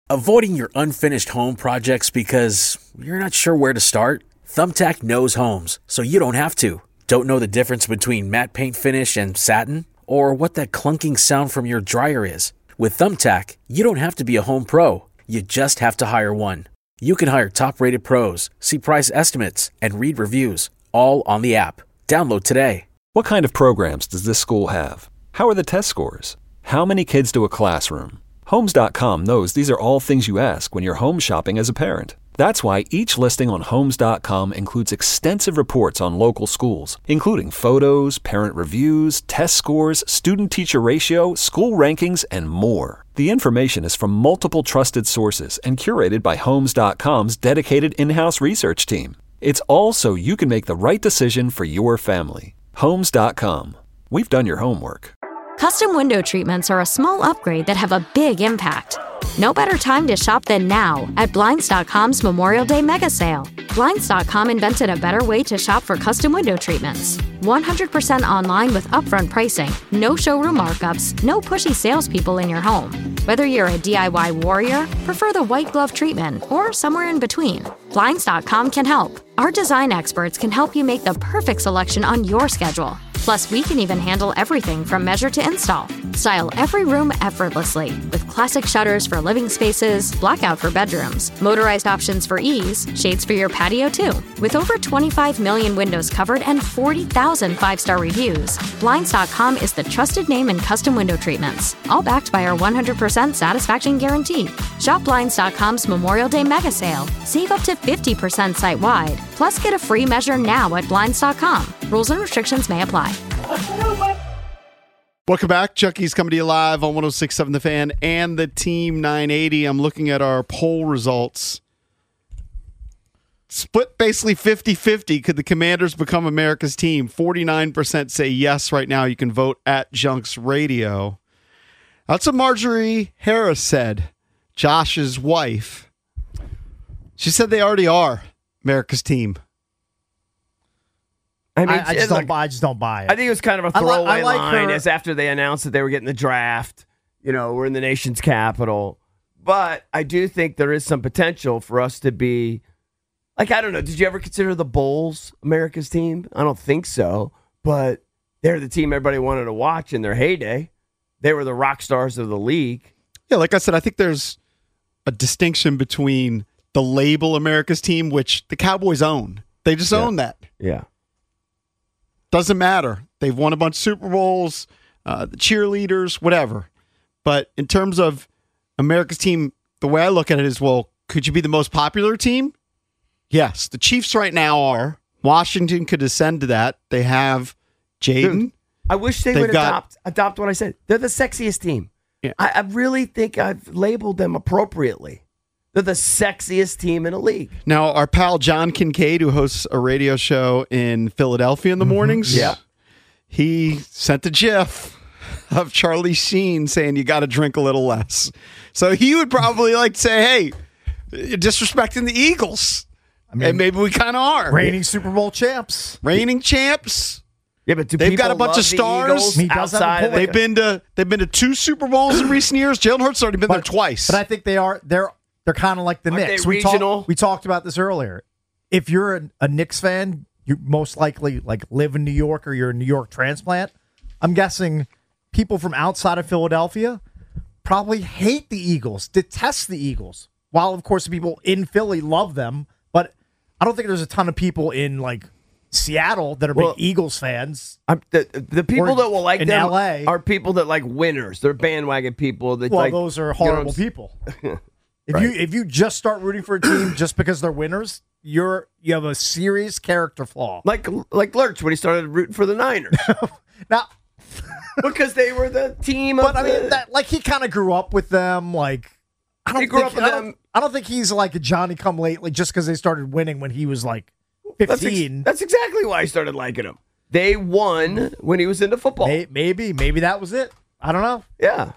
Avoiding your unfinished home projects because you're not sure where to start? Thumbtack knows homes, so you don't have to. Don't know the difference between matte paint finish and satin? Or what that clunking sound from your dryer is? With Thumbtack, you don't have to be a home pro. You just have to hire one. You can hire top-rated pros, see price estimates, and read reviews, all on the app. Download today. What kind of programs does this school have? How are the test scores? How many kids do a classroom? Homes.com knows these are all things you ask when you're home shopping as a parent. That's why each listing on Homes.com includes extensive reports on local schools, including photos, parent reviews, test scores, student-teacher ratio, school rankings, and more. The information is from multiple trusted sources and curated by Homes.com's dedicated in-house research team. It's all so you can make the right decision for your family. Homes.com. We've done your homework. Custom window treatments are a small upgrade that have a big impact. No better time to shop than now at Blinds.com's Memorial Day mega sale. Blinds.com invented a better way to shop for custom window treatments. 100% online with upfront pricing, no showroom markups, no pushy salespeople in your home. Whether you're a DIY warrior, prefer the white glove treatment, or somewhere in between, Blinds.com can help. Our design experts can help you make the perfect selection on your schedule. Plus, we can even handle everything from measure to install. Style every room effortlessly with classic shutters for living spaces, blackout for bedrooms, motorized options for ease, shades for your patio too. With over 25 million windows covered and 40,000 five-star reviews, Blinds.com is the trusted name in custom window treatments, all backed by our 100% satisfaction guarantee. Shop Blinds.com's Memorial Day mega sale. Save up to 50% site-wide. Plus, get a free measure now at Blinds.com. Rules and restrictions may apply. Welcome back. Chucky's coming to you live on 106.7 The Fan and the Team 980. I'm looking at our poll results. Split basically 50-50. Could the Commanders become America's team? 49% say yes right now. You can vote at Junks Radio. That's what Marjorie Harris said, Josh's wife. She said they already are America's team. I mean, I just don't buy it. I think it was kind of a throwaway line her. as after they announced that they were getting the draft. You know, we're in the nation's capital. But I do think there is some potential for us to be, like, I don't know. Did you ever consider the Bulls America's team? I don't think so. But they're the team everybody wanted to watch in their heyday. They were the rock stars of the league. Yeah, like I said, I think there's a distinction between the label America's team, which the Cowboys own. They just own that. Yeah. Doesn't matter. They've won a bunch of Super Bowls, the cheerleaders, whatever. But in terms of America's team, the way I look at it is, well, could you be the most popular team? Yes. The Chiefs right now are. Washington could ascend to that. They have Jaden. I wish they would adopt what I said. They're the sexiest team. Yeah. I really think I've labeled them appropriately. They're the sexiest team in the league. Now, our pal John Kincaid, who hosts a radio show in Philadelphia in the mornings, he sent a GIF of Charlie Sheen saying you got to drink a little less. So he would probably like to say, hey, you're disrespecting the Eagles. I mean, and maybe we kind of are. Reigning Super Bowl champs. Reigning champs. Yeah, but they've got a bunch of stars. Outside of they've been to 2 Super Bowls in recent years. Jalen Hurts has already been there twice. But I think they're kind of like the Knicks. We talked about this earlier. If you're a Knicks fan, you most likely like live in New York or you're a New York transplant. I'm guessing people from outside of Philadelphia probably hate the Eagles, detest the Eagles. While, of course, the people in Philly love them. But I don't think there's a ton of people in like Seattle that are big Eagles fans. The people that will like in them LA are people that like winners. They're bandwagon people. That those are horrible people. If you just start rooting for a team just because they're winners, you have a serious character flaw. Like Lurch when he started rooting for the Niners. Now, because they were the team. But I mean, he kind of grew up with them. Like I don't think he's like a Johnny Come Lately just because they started winning when he was like 15. That's exactly why I started liking him. They won when he was into football. Maybe that was it. I don't know. Yeah.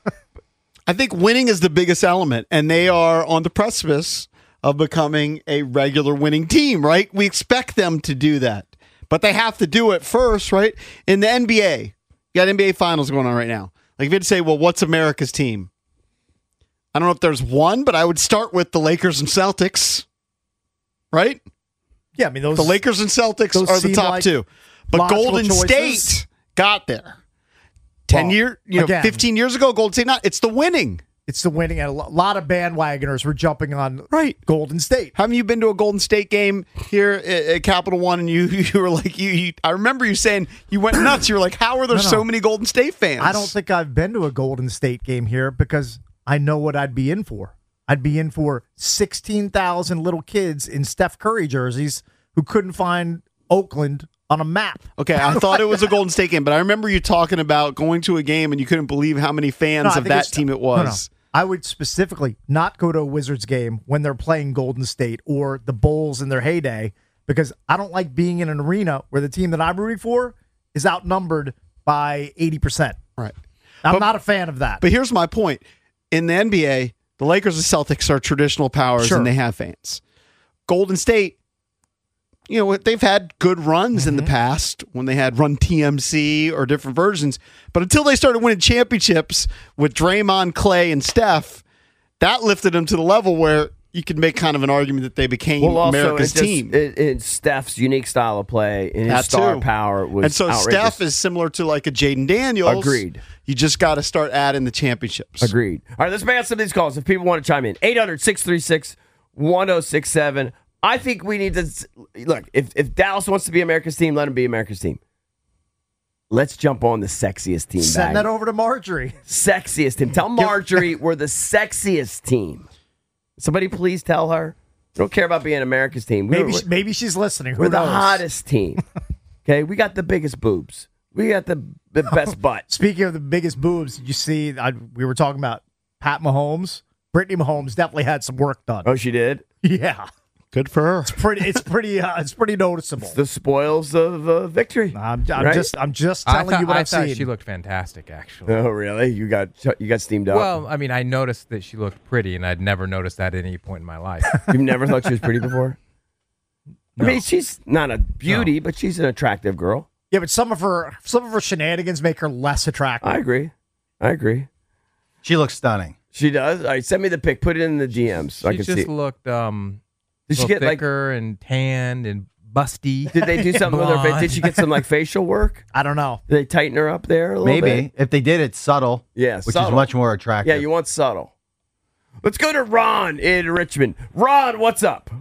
I think winning is the biggest element, and they are on the precipice of becoming a regular winning team, right? We expect them to do that, but they have to do it first, right? In the NBA, you got NBA Finals going on right now. Like if you'd say, well, what's America's team? I don't know if there's one, but I would start with the Lakers and Celtics, right? Yeah, I mean, The Lakers and Celtics those are the seem top like two. But logical Golden choices. State got there. Well, again, 15 years ago, Golden State, it's the winning. It's the winning, and a lot of bandwagoners were jumping on Right. Golden State. Haven't you been to a Golden State game here at Capital One? And you were like, I remember you saying you went nuts. You were like, how are there No. so many Golden State fans? I don't think I've been to a Golden State game here because I know what I'd be in for. I'd be in for 16,000 little kids in Steph Curry jerseys who couldn't find Oakland on a map. Okay, I thought it was a Golden State game, but I remember you talking about going to a game and you couldn't believe how many fans No, I of think that it's- team it was. No. I would specifically not go to a Wizards game when they're playing Golden State or the Bulls in their heyday because I don't like being in an arena where the team that I'm rooting for is outnumbered by 80%. Right. I'm not a fan of that. But here's my point. In the NBA, the Lakers and Celtics are traditional powers Sure. and they have fans. Golden State, they've had good runs in the past when they had Run TMC or different versions. But until they started winning championships with Draymond, Clay, and Steph, that lifted them to the level where you could make kind of an argument that they became America's team. In Steph's unique style of play and his That star too. power was And so outrageous. Steph is similar to like a Jaden Daniels. Agreed. You just got to start adding the championships. Agreed. All right, let's make out some of these calls if people want to chime in. 800-636-1067. I think we need to look. If Dallas wants to be America's team, let them be America's team. Let's jump on the sexiest team. Send bag. that over to Marjorie. Sexiest team. Tell Marjorie we're the sexiest team. Somebody please tell her. We don't care about being America's team. Maybe she's listening. Who We're the knows? hottest team. Okay, we got the biggest boobs. We got the best butt. Speaking of the biggest boobs, did you see? We were talking about Pat Mahomes. Brittany Mahomes definitely had some work done. Oh, she did? Yeah, Good for her. it's pretty noticeable. The spoils of victory. I'm right? just telling you what I I've thought seen. she looked fantastic, actually. Oh, really? You got steamed up? Well, I mean, I noticed that she looked pretty, and I'd never noticed that at any point in my life. You've never thought she was pretty before? I mean, she's not a beauty, but she's an attractive girl. Yeah, but some of her shenanigans make her less attractive. I agree. She looks stunning. She does? All right, send me the pic. Put it in the DMs so I She can just see. looked Did she get thicker and tanned and busty. Did they do something with her face? Did she get some facial work? I don't know. Did they tighten her up there a little Maybe. bit? If they did, it's subtle. Yeah, which subtle. is much more attractive. Yeah, you want subtle. Let's go to Ron in Richmond. Ron, what's up?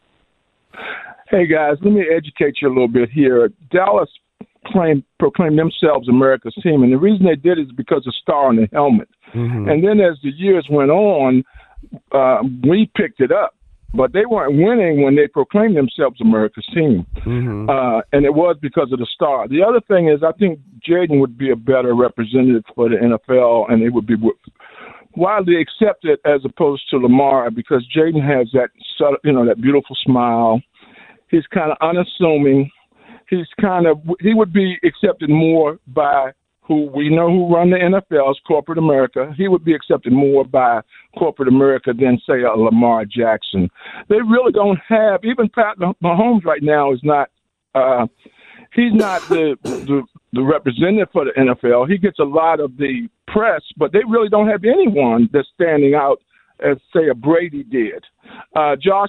Hey, guys, let me educate you a little bit here. Dallas proclaimed themselves America's team, and the reason they did is because of star on the helmet. Mm-hmm. And then as the years went on, we picked it up. But they weren't winning when they proclaimed themselves America's team. Mm-hmm. And it was because of the star. The other thing is I think Jaden would be a better representative for the NFL, and it would be widely accepted as opposed to Lamar because Jaden has that, that beautiful smile. He's kind of unassuming. He would be accepted more by who we know who run the NFL's corporate America. He would be accepted more by corporate America than, say, a Lamar Jackson. They really don't have, even Pat Mahomes right now is not, he's not the representative for the NFL. He gets a lot of the press, but they really don't have anyone that's standing out as, say, a Brady did. Josh,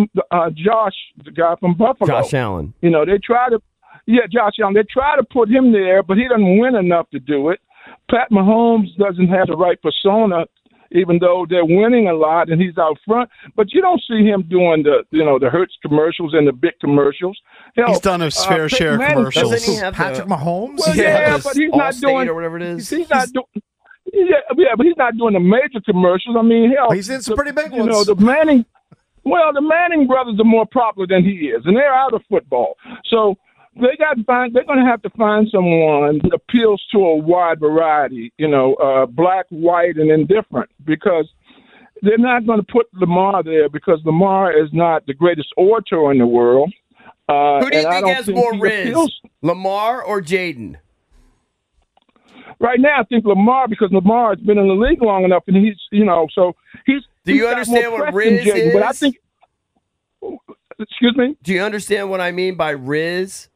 the guy from Buffalo. Josh Allen. They try to, Josh Allen. They try to put him there, but he doesn't win enough to do it. Pat Mahomes doesn't have the right persona, even though they're winning a lot and he's out front. But you don't see him doing the Hertz commercials and the big commercials. Hell, He's done his fair share of commercials. Doesn't he have Patrick Mahomes? Well, yeah, but he's not Allstate doing or whatever it is. He's not doing. Yeah, but he's not doing the major commercials. I mean, hell, He's in some pretty big ones. the Manning brothers are more popular than he is, and they're out of football. So they're going to have to find someone that appeals to a wide variety, black, white, and indifferent, because they're not going to put Lamar there because Lamar is not the greatest orator in the world. Who do you and I think don't has think more he riz, appeals. Lamar or Jaden? Right now, I think Lamar, because Lamar has been in the league long enough, and he's. Do you understand what riz is? But I think. Excuse me. Do you understand what I mean by riz?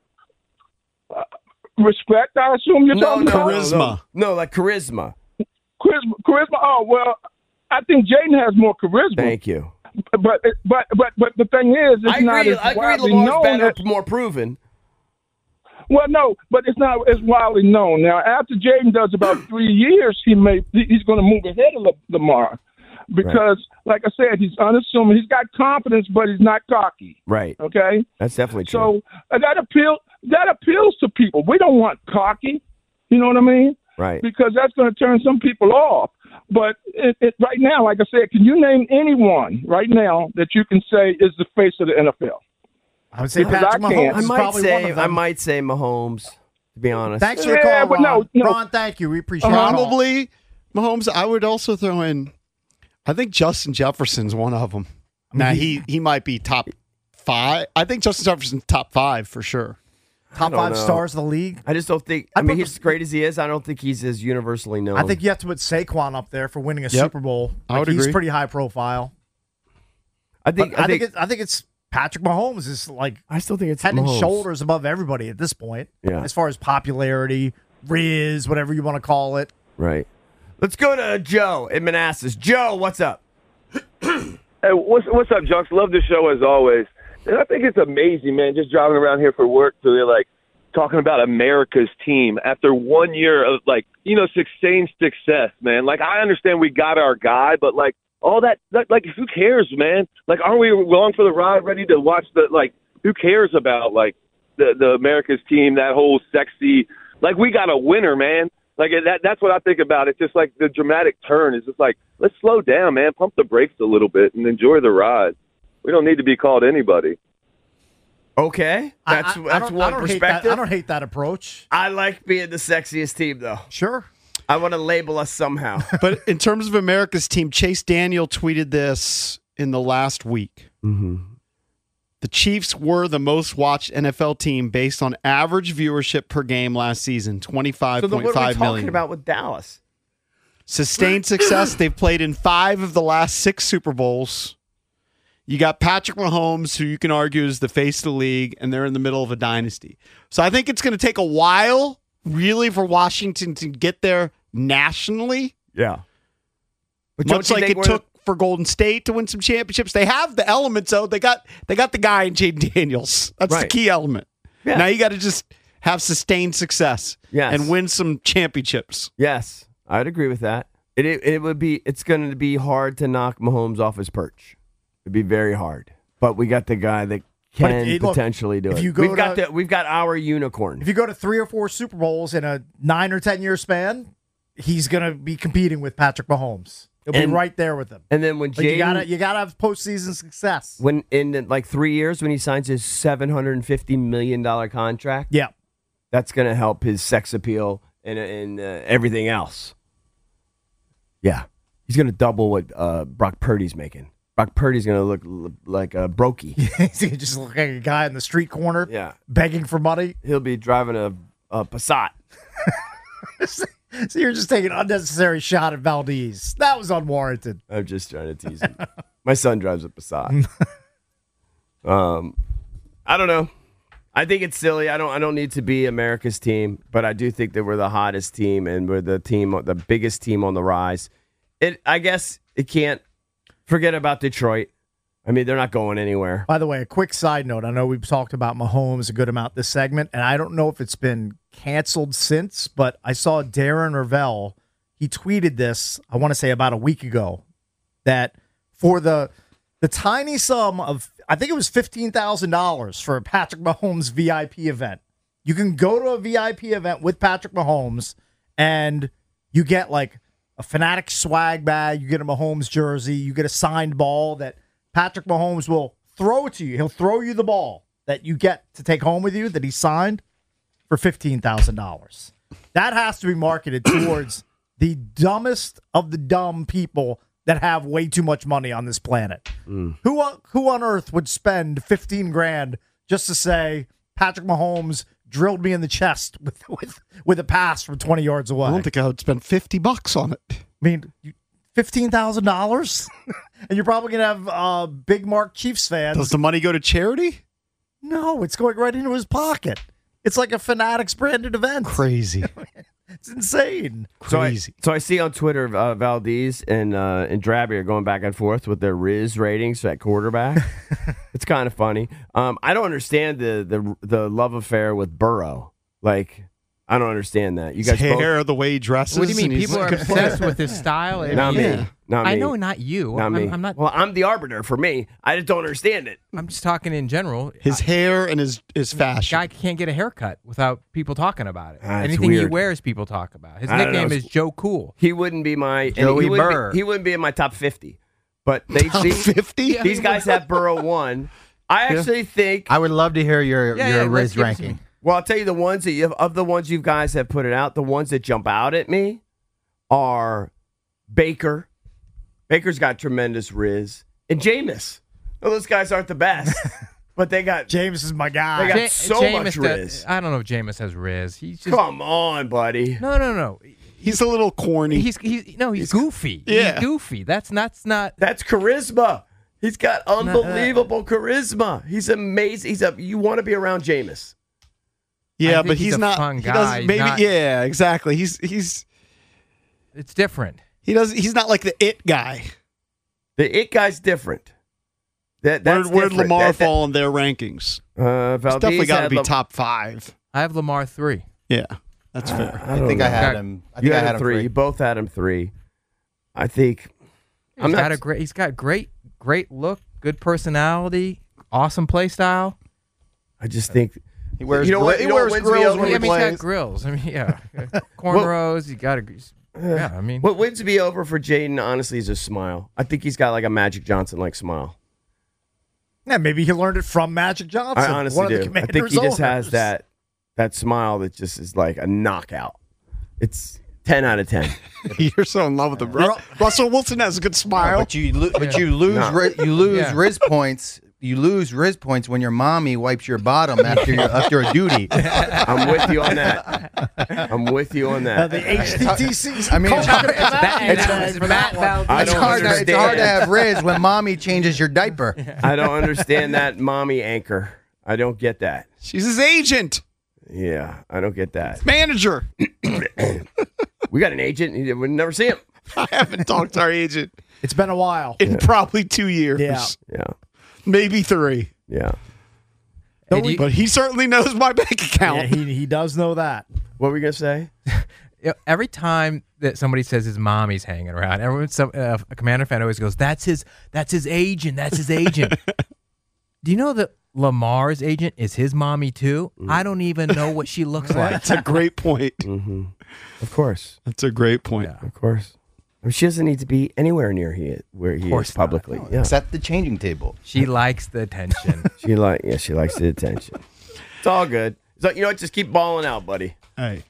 Respect, I assume you're talking about. Charisma. No, like charisma. Charisma. Oh, well, I think Jaden has more charisma. Thank you. But the thing is, it's not as I agree. widely Lamar's known better, as- more proven. Well, no, but it's not as widely known. Now, after Jaden does about 3 years, he's going to move ahead of Lamar because, like I said, he's unassuming. He's got confidence, but he's not cocky. Right. Okay. That's definitely true. So that appeals to people. We don't want cocky. You know what I mean? Right. Because that's going to turn some people off. But right now, like I said, can you name anyone right now that you can say is the face of the NFL? I would say Because Patrick I can't. Mahomes is probably one of them. I might say Mahomes, to be honest. Thanks for the Yeah, call, but Ron. no. Ron, thank you. We appreciate it. Probably Mahomes. I would also throw in, I think Justin Jefferson's one of them. Now, he might be top 5. I think Justin Jefferson's top 5 for sure. Top don't 5 know. stars of the league. I just don't think. I mean, he's as great as he is. I don't think he's as universally known. I think you have to put Saquon up there for winning a Yep. Super Bowl. I would He's agree. pretty high profile. I think it's Patrick Mahomes is like I still think it's head and Mahomes. shoulders above everybody at this point. Yeah. As far as popularity, Riz, whatever you want to call it. Right. Let's go to Joe in Manassas. Joe, what's up? Hey, what's up, Junks? Love the show as always. And I think it's amazing, man, just driving around here for work, so they're like talking about America's team after 1 year of sustained success, man. Like, I understand we got our guy, but like all that, like, who cares, man? Like, aren't we along for the ride, ready to watch who cares about like the America's team, that whole sexy, like, we got a winner, man. Like, that's what I think about. It's just like the dramatic turn is just like, let's slow down, man. Pump the brakes a little bit and enjoy the ride. We don't need to be called anybody. Okay. That's one perspective. I don't hate that approach. I like being the sexiest team, though. Sure. I want to label us somehow. But in terms of America's team, Chase Daniel tweeted this in the last week. Mm-hmm. The Chiefs were the most watched NFL team based on average viewership per game last season, 25.5 So then what are we talking million. about with Dallas? Sustained success. They've played in 5 of the last 6 Super Bowls. You got Patrick Mahomes, who you can argue is the face of the league, and they're in the middle of a dynasty. So I think it's going to take a while, really, for Washington to get there nationally. Yeah. But Much like it took for Golden State to win some championships. They have the elements, though. They got the guy in Jaden Daniels. That's the Right. key element. Yeah. Now you got to just have sustained success and win some championships. Yes, I'd agree with that. It's going to be hard to knock Mahomes off his perch. It'd be very hard. But we got the guy that can potentially do it. We've got our unicorn. If you go to 3 or 4 Super Bowls in a 9 or 10 year span, he's going to be competing with Patrick Mahomes. He'll be right there with him. And then when Jaden, you gotta have postseason success. when in like 3 years when he signs his $750 million contract, Yeah. that's going to help his sex appeal and everything else. Yeah, he's going to double what Brock Purdy's making. Brock Purdy's going to look like a brokey. He's gonna just look like a guy in the street corner, begging for money. He'll be driving a Passat. So you're just taking an unnecessary shot at Valdez. That was unwarranted. I'm just trying to tease him. My son drives a Passat. I don't know. I think it's silly. I don't need to be America's team, but I do think that we're the hottest team and we're the biggest team on the rise. I guess it can't forget about Detroit. I mean, they're not going anywhere. By the way, a quick side note. I know we've talked about Mahomes a good amount this segment, and I don't know if it's been canceled since, but I saw Darren Ravel. He tweeted this, I want to say about a week ago, that for the tiny sum of, I think it was $15,000 for a Patrick Mahomes VIP event. You can go to a VIP event with Patrick Mahomes, and you get like a Fanatic swag bag, you get a Mahomes jersey, you get a signed ball that Patrick Mahomes will throw to you. He'll throw you the ball that you get to take home with you that he signed for $15,000. That has to be marketed towards the dumbest of the dumb people that have way too much money on this planet. Who on earth would spend $15,000 just to say Patrick Mahomes drilled me in the chest with a pass from 20 yards away? I don't think I would spend $50 on it. I mean, $15,000, and you're probably gonna have big Mark Chiefs fans. Does the money go to charity? No, it's going right into his pocket. It's like a Fanatics branded event. Crazy. It's insane. Crazy. So I see on Twitter Valdez and Drabby are going back and forth with their Riz ratings at quarterback. It's kind of funny. I don't understand the love affair with Burrow. Like, I don't understand that. You guys his hair, the way he dresses. What do you mean? and he's People are a good obsessed player. with his style. Not me. Not me. I know, not you. Not me. I'm not. Well, I'm the arbiter for me. I just don't understand it. I'm just talking in general. His hair and his fashion. Guy can't get a haircut without people talking about it. That's Anything he weird. wears, people talk about. His I don't nickname know. is Joe Cool. He wouldn't be my Joey he wouldn't Burr. He wouldn't be in my top 50. But they see 50? these guys have Burrow 1. I actually think. I would love to hear your let's Riz give ranking. some- Well, I'll tell you the ones that of the ones you guys have put it out, the ones that jump out at me are Baker. Baker's got tremendous Riz, and Jameis. No, those guys aren't the best, but they got. James is my guy. They got so Jameis much Riz. I don't know if Jameis has Riz. He's just Come on, buddy. no. He's a little corny. He's goofy. Yeah. He's goofy. That's not. That's charisma. He's got unbelievable charisma. He's amazing. You want to be around Jameis. yeah, I think but he's he's a not. fun He guy. doesn't. He's Maybe. not- Yeah, exactly. He's It's different. he doesn't. He's not like the it guy. The it guy's different. Where'd Where'd Lamar fall in their rankings? Valdez It's definitely got to had be Lam- top 5. I have Lamar 3. Yeah, that's fair. I think I had know. him. I You think I had had him him 3. You both had him 3. I think. He's got great look, good personality, awesome play style. I just think He wears You know what- he you know what wears wins me grills over? when he I mean, he's got plays. grills. I mean, yeah, cornrows. You got to. Yeah, I mean, what wins me over for Jaden, honestly, is his smile. I think he's got like a Magic Johnson like smile. Yeah, maybe he learned it from Magic Johnson. I honestly one of the do. I Commanders' think he just has owners. that smile that just is like a knockout. It's 10 out of 10. You're so in love with him. Russell Wilson has a good smile. But you lose Yeah. Riz points. You lose Riz points when your mommy wipes your bottom after a duty. I'm with you on that. I'm with you on that. The HTTC. I mean, it's hard, I it's don't hard to understand. have Riz when mommy changes your diaper. I don't understand that mommy anchor. I don't get that. She's his agent, Yeah, I don't get that. manager. We got an agent. We never see him. I haven't talked to our agent It's been a while. in probably 2 years. Yeah. Yeah, Maybe 3. yeah. Hey, do you- But he certainly knows my bank account. Yeah, he does know that. What were we gonna say? every time that somebody says his mommy's hanging around, a Commander fan always goes, "That's his agent. That's his agent." Do you know that Lamar's agent is his mommy too? I don't even know what she looks like. That's a great point. Of course, That's a great point. of course. I mean, she doesn't need to be anywhere near where he course is publicly. Yeah, Except the changing table. She likes the attention. she likes the attention. It's all good. So you know what? Just keep balling out, buddy. Hey,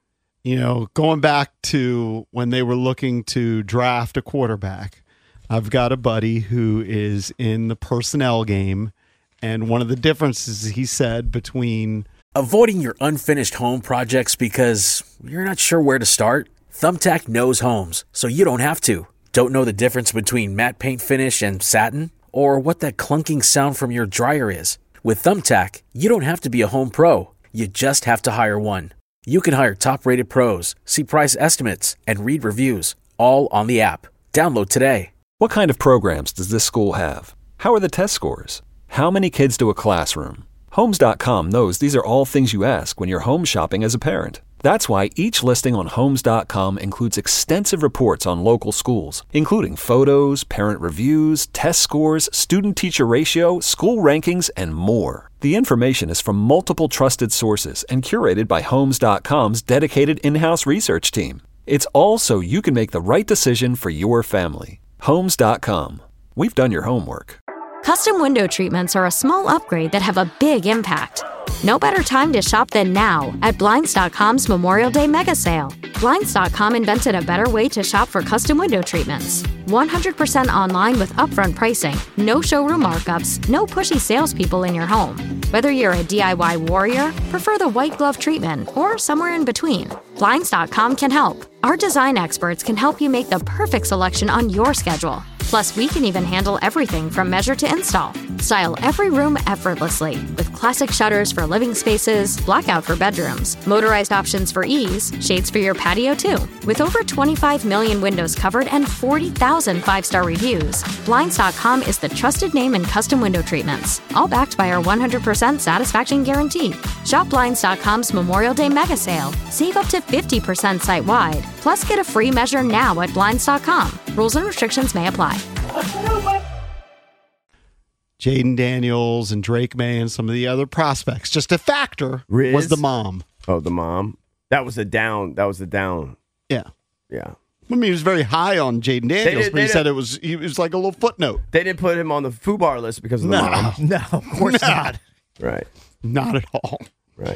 going back to when they were looking to draft a quarterback, I've got a buddy who is in the personnel game, and one of the differences he said between Avoiding your unfinished home projects because you're not sure where to start? Thumbtack knows homes, so you don't have to. Don't know the difference between matte paint finish and satin? Or what that clunking sound from your dryer is? With Thumbtack, you don't have to be a home pro. You just have to hire one. You can hire top-rated pros, see price estimates, and read reviews, all on the app. Download today. What kind of programs does this school have? How are the test scores? How many kids do a classroom? Homes.com knows these are all things you ask when you're home shopping as a parent. That's why each listing on Homes.com includes extensive reports on local schools, including photos, parent reviews, test scores, student-teacher ratio, school rankings, and more. The information is from multiple trusted sources and curated by Homes.com's dedicated in-house research team. It's all so you can make the right decision for your family. Homes.com. We've done your homework. Custom window treatments are a small upgrade that have a big impact. No better time to shop than now at Blinds.com's Memorial Day mega sale. Blinds.com invented a better way to shop for custom window treatments. 100% online with upfront pricing, no showroom markups, no pushy salespeople in your home. Whether you're a DIY warrior, prefer the white glove treatment, or somewhere in between, Blinds.com can help. Our design experts can help you make the perfect selection on your schedule. Plus, we can even handle everything from measure to install. Style every room effortlessly with classic shutters for living spaces, blackout for bedrooms, motorized options for ease, shades for your patio too. With over 25 million windows covered and 40,000 five-star reviews, Blinds.com is the trusted name in custom window treatments, all backed by our 100% satisfaction guarantee. Shop Blinds.com's Memorial Day mega sale. Save up to 50% site-wide. Plus, get a free measure now at Blinds.com. Rules and restrictions may apply. Jaden Daniels and Drake May and some of the other prospects. Just a factor Riz? was the mom. Oh, the mom. That was a down. Yeah. Yeah. I mean, he was very high on Jaden Daniels, but he said he was like a little footnote. They didn't put him on the FUBAR list because of the mom. No, of course not. Right. Not at all. Right.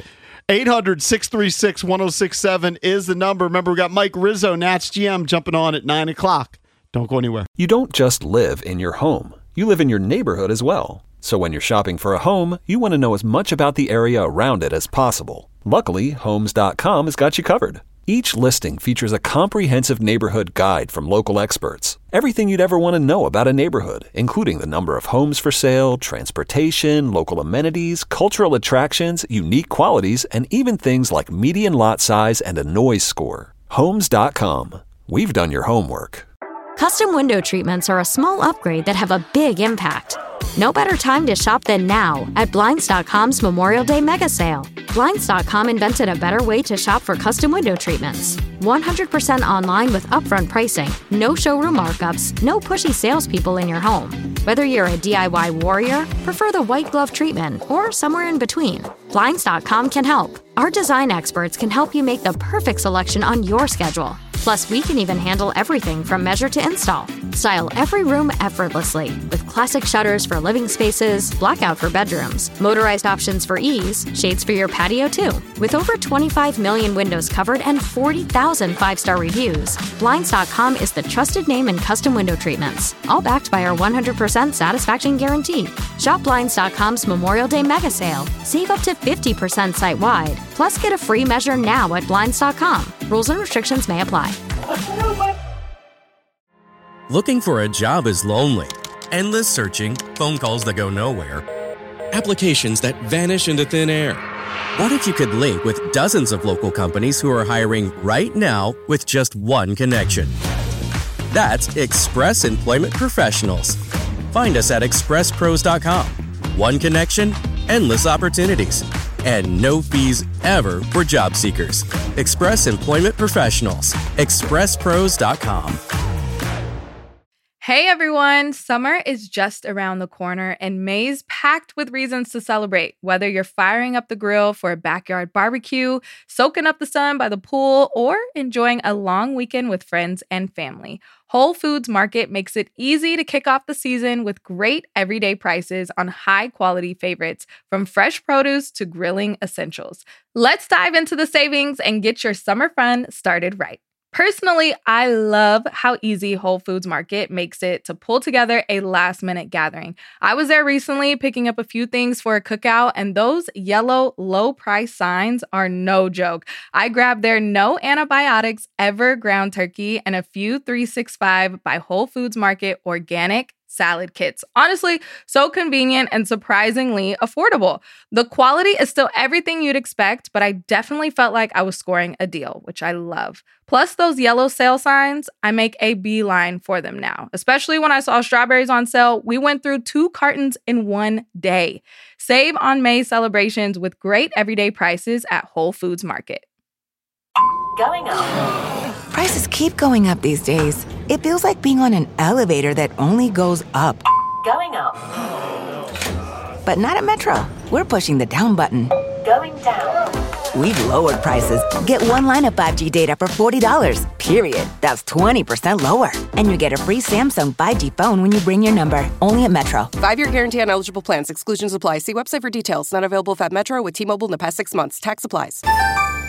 800-636-1067 is the number. Remember, we got Mike Rizzo, Nats GM, jumping on at 9 o'clock. Don't go anywhere. You don't just live in your home. You live in your neighborhood as well. So when you're shopping for a home, you want to know as much about the area around it as possible. Luckily, Homes.com has got you covered. Each listing features a comprehensive neighborhood guide from local experts. Everything you'd ever want to know about a neighborhood, including the number of homes for sale, transportation, local amenities, cultural attractions, unique qualities, and even things like median lot size and a noise score. Homes.com. We've done your homework. Custom window treatments are a small upgrade that have a big impact. No better time to shop than now at Blinds.com's Memorial Day mega sale. Blinds.com invented a better way to shop for custom window treatments. 100% online with upfront pricing, no showroom markups, no pushy salespeople in your home. Whether you're a DIY warrior, prefer the white glove treatment, or somewhere in between, Blinds.com can help. Our design experts can help you make the perfect selection on your schedule. Plus, we can even handle everything from measure to install. Style every room effortlessly with classic shutters for living spaces, blackout for bedrooms, motorized options for ease, shades for your patio too. With over 25 million windows covered and 40,000 five-star reviews, Blinds.com is the trusted name in custom window treatments, all backed by our 100% satisfaction guarantee. Shop Blinds.com's Memorial Day mega sale. Save up to 50% site-wide. Plus, get a free measure now at Blinds.com. Rules and restrictions may apply. Looking for a job is lonely. Endless searching, phone calls that go nowhere, applications that vanish into thin air. What if you could link with dozens of local companies who are hiring right now with just one connection? That's Express Employment Professionals. Find us at expresspros.com. One connection, endless opportunities, and no fees ever for job seekers. Express Employment Professionals. expresspros.com. Hey everyone, summer is just around the corner and May's packed with reasons to celebrate. Whether you're firing up the grill for a backyard barbecue, soaking up the sun by the pool, or enjoying a long weekend with friends and family, Whole Foods Market makes it easy to kick off the season with great everyday prices on high-quality favorites, from fresh produce to grilling essentials. Let's dive into the savings and get your summer fun started right. Personally, I love how easy Whole Foods Market makes it to pull together a last-minute gathering. I was there recently picking up a few things for a cookout, and those yellow low-price signs are no joke. I grabbed their no antibiotics ever ground turkey and a few 365 by Whole Foods Market organic salad kits. Honestly, so convenient and surprisingly affordable. The quality is still everything you'd expect, but I definitely felt like I was scoring a deal, which I love. Plus those yellow sale signs, I make a beeline for them now. Especially when I saw strawberries on sale, we went through 2 cartons in one day. Save on May celebrations with great everyday prices at Whole Foods Market. Going up. Prices keep going up these days. It feels like being on an elevator that only goes up. Going up. But not at Metro. We're pushing the down button. Going down. We've lowered prices. Get one line of 5G data for $40, period. That's 20% lower. And you get a free Samsung 5G phone when you bring your number. Only at Metro. 5-year guarantee on eligible plans. Exclusions apply. See website for details. Not available at Metro with T-Mobile in the past 6 months. Tax applies.